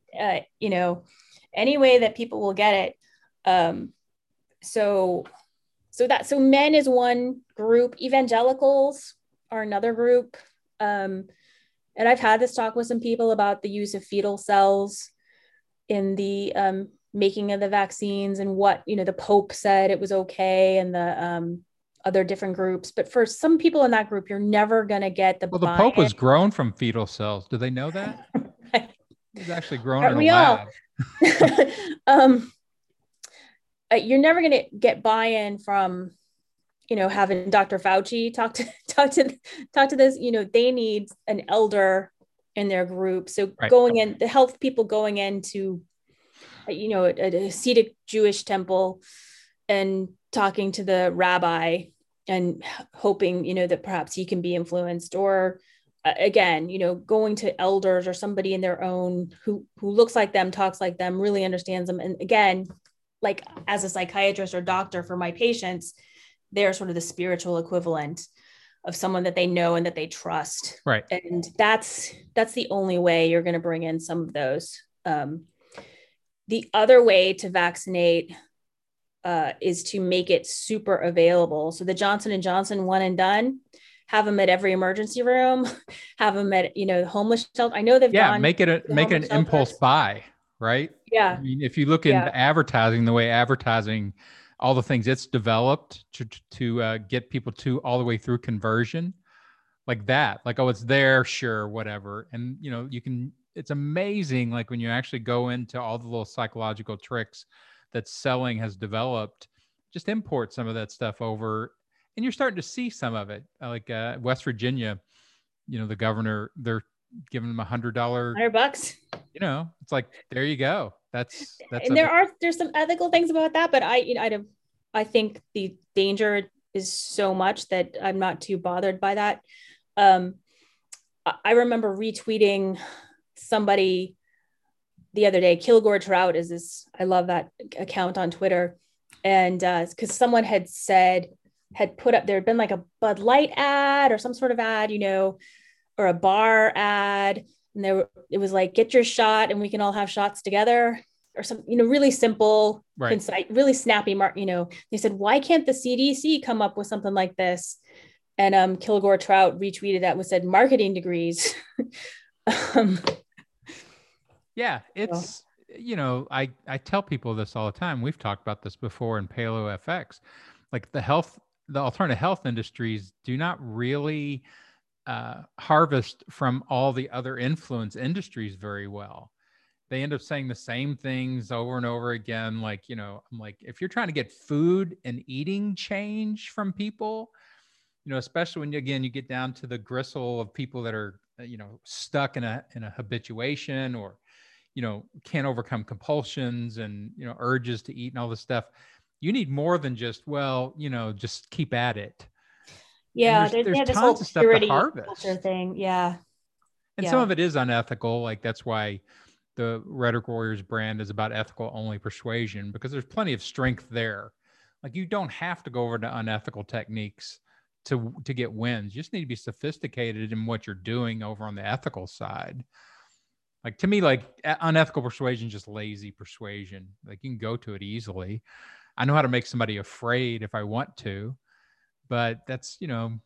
Any way that people will get it. So men is one group. Evangelicals are another group. And I've had this talk with some people about the use of fetal cells in the making of the vaccines, and what, the Pope said it was okay, and the other different groups. But for some people in that group, you're never going to get the the Pope was grown from fetal cells. Do they know that? Right. He was actually grown in a lab. You're never going to get buy-in from, having Dr. Fauci talk to this. They need an elder in their group. So right. Going in, the health people going into, a Hasidic Jewish temple and talking to the rabbi and hoping, that perhaps he can be influenced, or again, going to elders or somebody in their own who looks like them, talks like them, really understands them. And again, like as a psychiatrist or doctor for my patients, they're sort of the spiritual equivalent of someone that they know and that they trust. Right. And that's the only way you're going to bring in some of those. The other way to vaccinate is to make it super available. So the Johnson & Johnson one and done, have them at every emergency room, have them at, homeless shelter. I know they've gone. Make it an impulse buy, right? Yeah. I mean, if you look into advertising, the way advertising, all the things it's developed to get people to all the way through conversion, like that, like, oh, it's there, sure, whatever. And, it's amazing. Like when you actually go into all the little psychological tricks that selling has developed, just import some of that stuff over, and you're starting to see some of it. Like West Virginia, the governor, they're giving them $100. It's like, there you go. That's and there's some ethical things about that, but I think the danger is so much that I'm not too bothered by that. I remember retweeting somebody the other day. Kilgore Trout is this, I love that account on Twitter. And because someone had put up, there had been like a Bud Light ad or some sort of ad, or a bar ad. And it was like, get your shot and we can all have shots together, or some, really simple, right, concise, really snappy, they said, why can't the CDC come up with something like this? And Kilgore Trout retweeted that and said, marketing degrees. Yeah, it's, I tell people this all the time. We've talked about this before in Paleo FX. Like the alternative health industries do not really harvest from all the other influence industries very well. They end up saying the same things over and over again. Like, I'm like, if you're trying to get food and eating change from people, especially when you get down to the gristle of people that are, stuck in a habituation, or, can't overcome compulsions and, urges to eat and all this stuff. You need more than just, just keep at it. Yeah. And there's this whole tons of stuff to purity harvest. culture thing. Yeah. And some of it is unethical. Like, that's why the Rhetoric Warriors brand is about ethical only persuasion, because there's plenty of strength there. Like, you don't have to go over to unethical techniques to get wins. You just need to be sophisticated in what you're doing over on the ethical side. Like, to me, like, unethical persuasion is just lazy persuasion. Like, you can go to it easily. I know how to make somebody afraid if I want to, but that's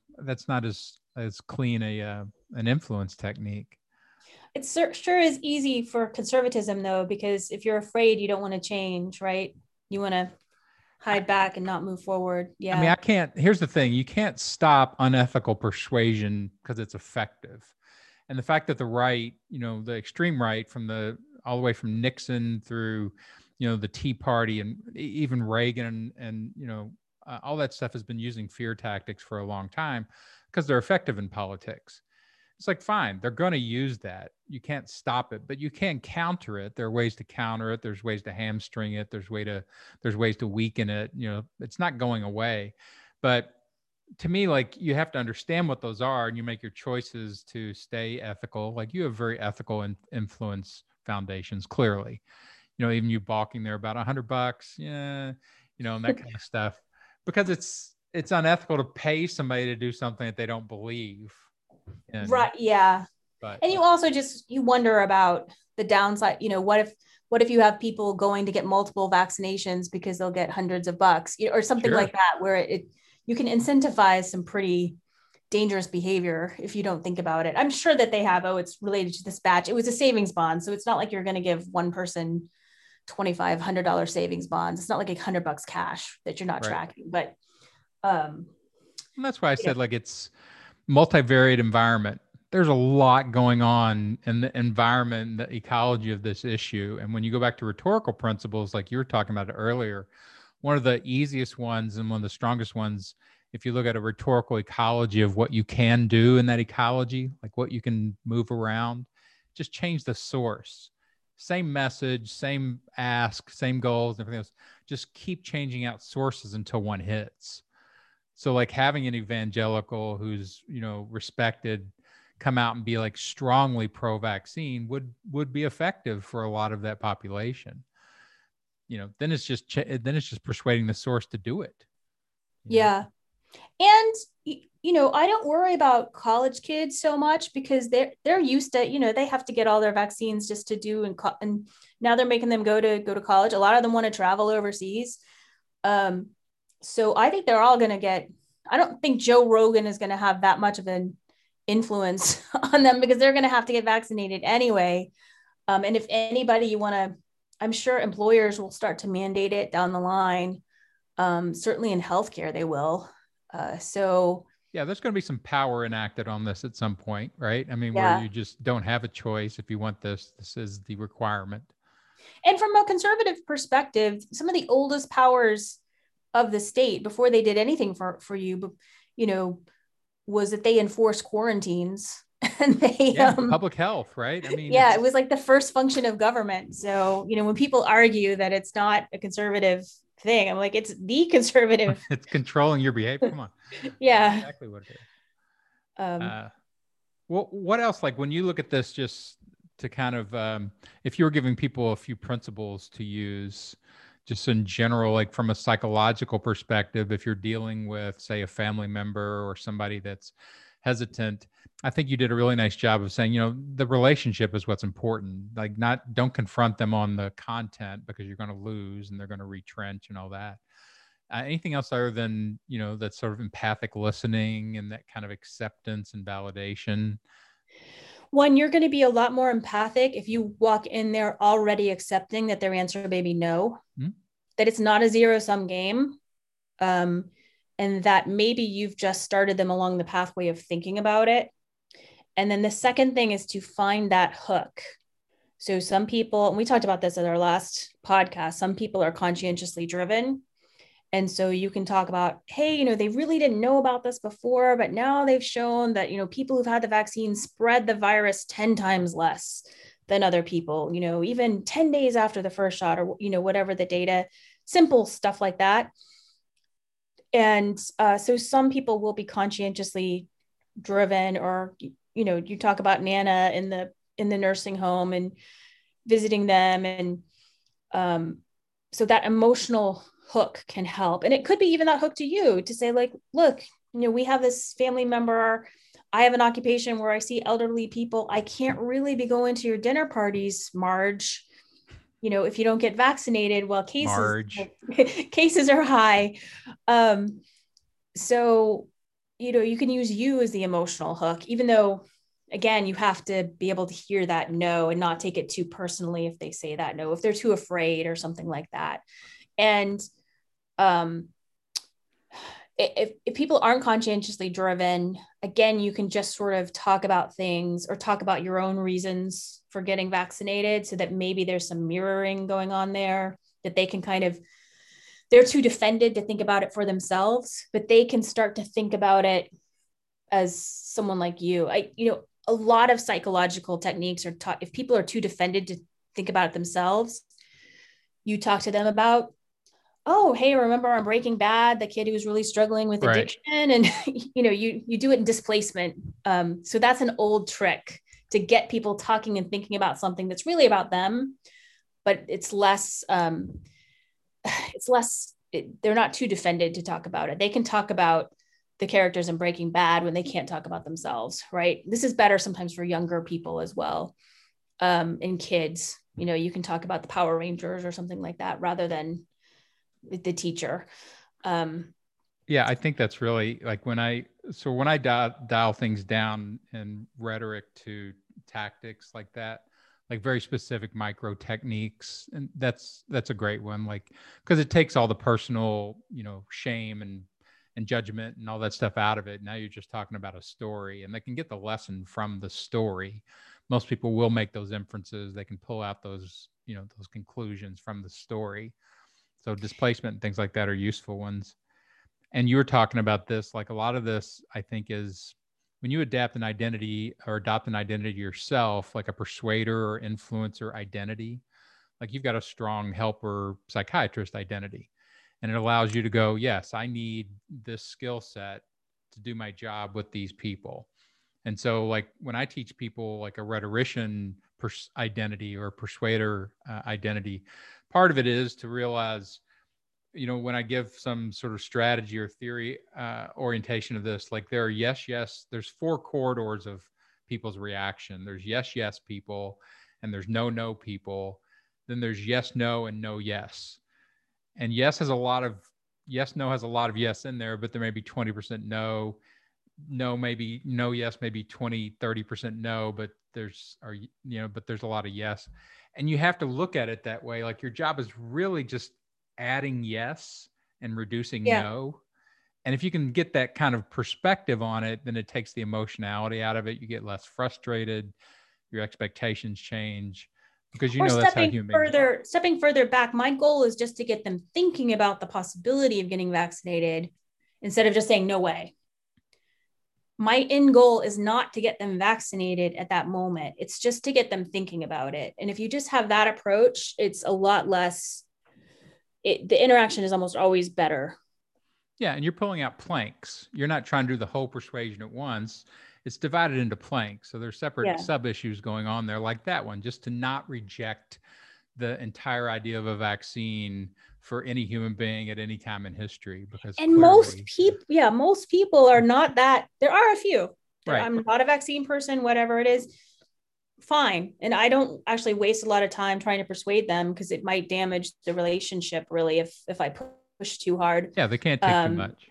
not as clean an influence technique. It sure is easy for conservatism, though, because if you're afraid, you don't want to change, right? You want to hide back and not move forward. Yeah. I mean, here's the thing. You can't stop unethical persuasion because it's effective. And the fact that the right, the extreme right, all the way from Nixon through, the Tea Party and even Reagan and all that stuff has been using fear tactics for a long time because they're effective in politics. It's like, fine, they're going to use that. You can't stop it, but you can counter it. There are ways to counter it. There's ways to hamstring it. There's ways to weaken it. It's not going away. But to me, like, you have to understand what those are, and you make your choices to stay ethical. Like, you have very ethical influence foundations, clearly. Even you balking there about $100, yeah, and that kind of stuff, because it's unethical to pay somebody to do something that they don't believe. Right. Yeah. And you also you wonder about the downside. What if you have people going to get multiple vaccinations because they'll get hundreds of bucks, or something like that, where you can incentivize some pretty dangerous behavior if you don't think about it. I'm sure that they have, it's related to this batch. It was a savings bond. So it's not like you're going to give one person $2,500 savings bonds. It's not like $100 cash that you're not tracking, but and that's why I said, like, it's multivariate environment. There's a lot going on in the environment, the ecology of this issue. And when you go back to rhetorical principles, like you were talking about earlier, one of the easiest ones and one of the strongest ones, if you look at a rhetorical ecology of what you can do in that ecology, like what you can move around, just change the source. Same message, same ask, same goals, and everything else. Just keep changing out sources until one hits. So, like, having an evangelical who's, respected come out and be like strongly pro-vaccine would be effective for a lot of that population. Then it's just persuading the source to do it. Yeah. And I don't worry about college kids so much because they're used to, they have to get all their vaccines just to do, and now they're making them go to college. A lot of them want to travel overseas. So I think they're all going to I don't think Joe Rogan is going to have that much of an influence on them because they're going to have to get vaccinated anyway. And if anybody I'm sure employers will start to mandate it down the line. Certainly in healthcare, they will. So yeah, there's going to be some power enacted on this at some point, right? I mean, where you just don't have a choice. If you want this is the requirement. And from a conservative perspective, some of the oldest powers of the state before they did anything for you, was that they enforced quarantines and they public health, right? I mean, it was like the first function of government. So, when people argue that it's not a conservative thing, I'm like, it's the conservative. It's controlling your behavior. Come on. Yeah. That's exactly what it is. Well, what else, like when you look at this, just to kind of, if you were giving people a few principles to use just in general, like from a psychological perspective, if you're dealing with, say, a family member or somebody that's hesitant, I think you did a really nice job of saying, the relationship is what's important. Like, don't confront them on the content because you're going to lose and they're going to retrench and all that. Anything else other than, that sort of empathic listening and that kind of acceptance and validation? One, you're going to be a lot more empathic if you walk in there already accepting that their answer may be no, that it's not a zero-sum game, and that maybe you've just started them along the pathway of thinking about it. And then the second thing is to find that hook. So some people, and we talked about this at our last podcast, some people are conscientiously driven. And so you can talk about, hey, they really didn't know about this before, but now they've shown that, people who've had the vaccine spread the virus 10 times less than other people, even 10 days after the first shot, or, whatever the data, simple stuff like that. And so some people will be conscientiously driven, or, you talk about Nana in the nursing home and visiting them. And so that emotional hook can help. And it could be even that hook to you to say, like, look, we have this family member. I have an occupation where I see elderly people. I can't really be going to your dinner parties, Marge. If you don't get vaccinated, well, cases are high. So, you can use you as the emotional hook, even though, again, you have to be able to hear that no and not take it too personally if they say that no, if they're too afraid or something like that. And if people aren't conscientiously driven, again, you can just sort of talk about things or talk about your own reasons for getting vaccinated, so that maybe there's some mirroring going on there, that they can they're too defended to think about it for themselves, but they can start to think about it as someone like you. A lot of psychological techniques are taught. If people are too defended to think about it themselves, you talk to them about, oh, hey, remember on Breaking Bad, the kid who was really struggling with addiction, right? And you do it in displacement. So that's an old trick to get people talking and thinking about something that's really about them, but it's less. They're not too defended to talk about it. They can talk about the characters in Breaking Bad when they can't talk about themselves, right? This is better sometimes for younger people as well, and kids. You can talk about the Power Rangers or something like that rather than the teacher. Yeah, I think that's really like when I dial things down in rhetoric to tactics like that, like very specific micro techniques. And that's a great one, like, because it takes all the personal, shame and judgment and all that stuff out of it. Now you're just talking about a story, and they can get the lesson from the story. Most people will make those inferences. They can pull out those, those conclusions from the story. So displacement and things like that are useful ones. And you were talking about this, like a lot of this, I think, is when you adapt an identity or adopt an identity yourself, like a persuader or influencer identity, like you've got a strong helper psychiatrist identity. And it allows you to go, yes, I need this skill set to do my job with these people. And so like when I teach people like a rhetorician identity or persuader identity, part of it is to realize, when I give some sort of strategy or theory orientation of this, like there are yes, there's 4 corridors of people's reaction. There's yes people, and there's no people. Then there's yes, no, and no, yes. And no has a lot of yes in there, but there may be 20% no, maybe no, yes, maybe 20, 30% no, but there's a lot of yes. And you have to look at it that way. Like your job is really just adding yes and reducing no. And if you can get that kind of perspective on it, then it takes the emotionality out of it. You get less frustrated. Your expectations change, because that's how human beings are. Stepping further back, my goal is just to get them thinking about the possibility of getting vaccinated instead of just saying no way. My end goal is not to get them vaccinated at that moment. It's just to get them thinking about it. And if you just have that approach, it's a lot less, the interaction is almost always better. Yeah. And you're pulling out planks. You're not trying to do the whole persuasion at once. It's divided into planks. So there's separate sub issues going on there, like that one, just to not reject the entire idea of a vaccine for any human being at any time in history. Because most people are not that. There are a few. Right. I'm not a vaccine person, whatever it is. Fine. And I don't actually waste a lot of time trying to persuade them, because it might damage the relationship really if I push too hard. Yeah, they can't take too much.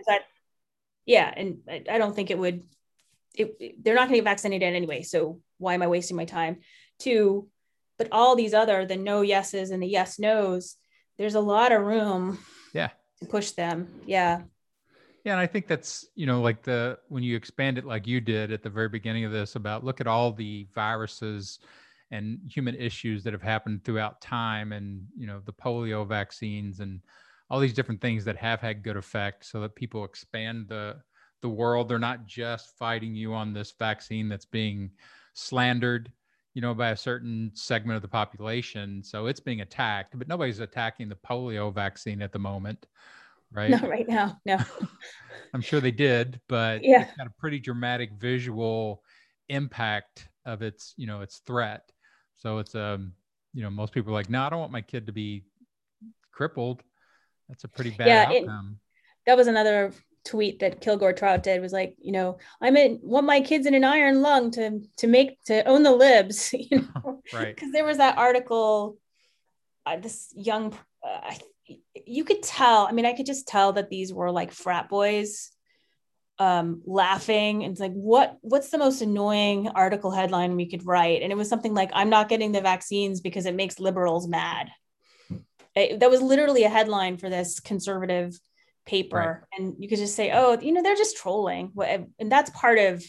And I don't think it would. They're not going to get vaccinated anyway, so why am I wasting my time? But all these the no yeses and the yes nos, there's a lot of room. Yeah. To push them. Yeah. Yeah, and I think that's, like when you expand it like you did at the very beginning of this about look at all the viruses and human issues that have happened throughout time and, the polio vaccines and all these different things that have had good effect so that people expand the world. They're not just fighting you on this vaccine that's being slandered, by a certain segment of the population. So it's being attacked, but nobody's attacking the polio vaccine at the moment, right? Not right now. No. I'm sure they did, but Yeah. it's got a pretty dramatic visual impact of its threat. So it's most people are like, no, I don't want my kid to be crippled. That's a pretty bad Yeah. outcome. That was another tweet that Kilgore Trout did, was like, want my kids in an iron lung to own the libs, Right. because there was that article, this young, you could tell, I mean, I could just tell that these were like frat boys laughing. And it's like, what's the most annoying article headline we could write? And it was something like, I'm not getting the vaccines because it makes liberals mad. That was literally a headline for this conservative paper. Right. And you could just say, oh, they're just trolling. And that's part of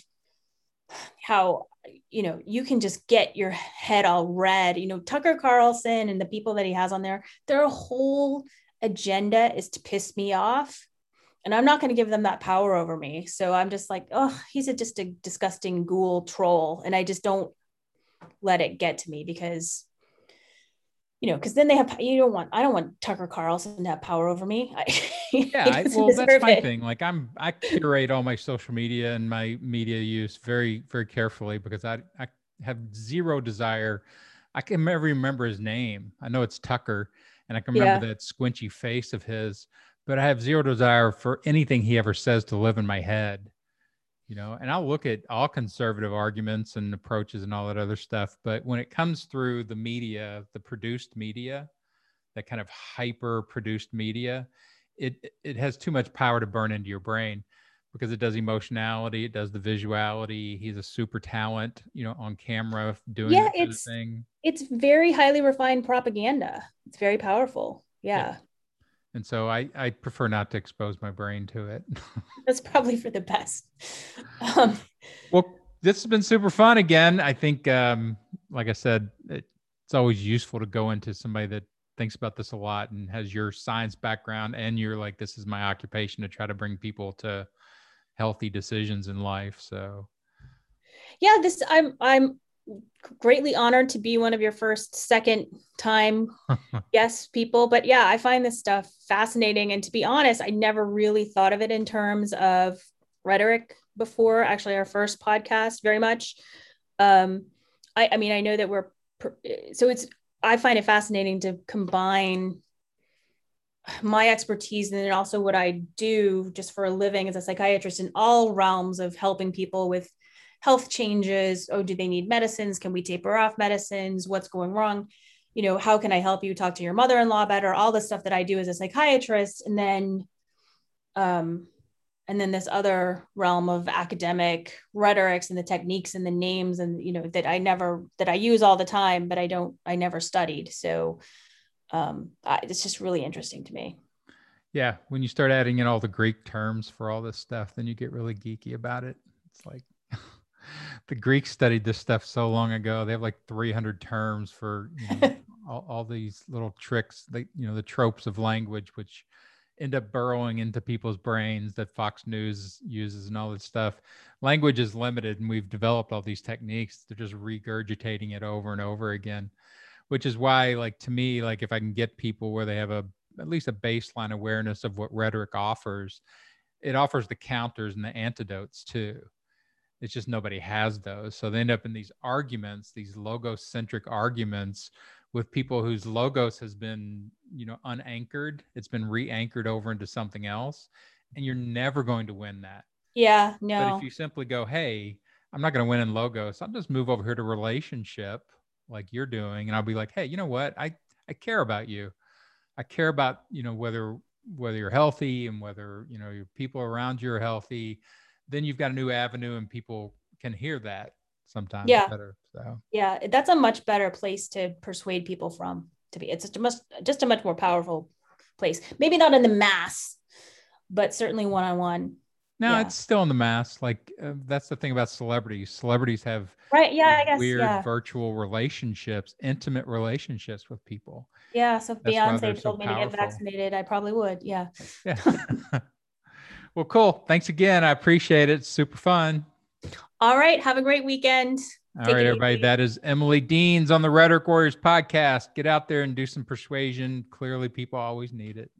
how, you can just get your head all red. Tucker Carlson and the people that he has on there, their whole agenda is to piss me off. And I'm not going to give them that power over me. So I'm just like, oh, he's just a disgusting ghoul troll. And I just don't let it get to me because, because then I don't want Tucker Carlson to have power over me. Well, that's my thing. Like I curate all my social media and my media use very, very carefully because I have zero desire. I can never remember his name. I know it's Tucker and I can remember that squinchy face of his, but I have zero desire for anything he ever says to live in my head, and I'll look at all conservative arguments and approaches and all that other stuff. But when it comes through the media, the produced media, that kind of hyper produced media, it has too much power to burn into your brain because it does emotionality. It does the visuality. He's a super talent, on camera doing that kind of thing. It's very highly refined propaganda. It's very powerful. Yeah. And so I prefer not to expose my brain to it. That's probably for the best. Well, this has been super fun again. I think, like I said, it's always useful to go into somebody that thinks about this a lot and has your science background and you're like, this is my occupation to try to bring people to healthy decisions in life. So yeah, I'm greatly honored to be one of your second time guest people. But yeah, I find this stuff fascinating. And to be honest, I never really thought of it in terms of rhetoric before, actually our first podcast very much. I mean, I know that I find it fascinating to combine my expertise and then also what I do just for a living as a psychiatrist in all realms of helping people with health changes. Oh, do they need medicines? Can we taper off medicines? What's going wrong? How can I help you talk to your mother-in-law better? All the stuff that I do as a psychiatrist. And then this other realm of academic rhetorics and the techniques and the names and, that I use all the time, but I never studied. So it's just really interesting to me. Yeah. When you start adding in all the Greek terms for all this stuff, then you get really geeky about it. It's like the Greeks studied this stuff so long ago. They have like 300 terms for all these little tricks, the tropes of language, which end up burrowing into people's brains that Fox News uses and all this stuff. Language is limited and we've developed all these techniques. They're just regurgitating it over and over again, which is why, like, to me, like if I can get people where they have at least a baseline awareness of what rhetoric offers, it offers the counters and the antidotes too. It's just nobody has those. So they end up in these arguments, these logocentric arguments with people whose logos has been, unanchored. It's been re-anchored over into something else. And you're never going to win that. Yeah, no. But if you simply go, hey, I'm not going to win in logos, I'll just move over here to relationship like you're doing. And I'll be like, hey, you know what? I care about you. I care about, whether you're healthy and whether, your people around you are healthy. Then you've got a new avenue and people can hear that sometimes better. So yeah, that's a much better place to persuade people from. It's just a much more powerful place. Maybe not in the mass but certainly one-on-one. No, Yeah. it's still in the mass. Like that's the thing about celebrities. Celebrities have Right. Yeah, I guess. weird Yeah. virtual relationships, intimate relationships with people. Yeah. So if That's why they're Beyonce so told me to get powerful. vaccinated, I probably would. Yeah. Yeah. Well, cool. Thanks again. I appreciate it. It's super fun. All right. Have a great weekend. All Take right, it everybody. easy. That is Emily Deans on the Rhetoric Warriors podcast. Get out there and do some persuasion. Clearly, people always need it.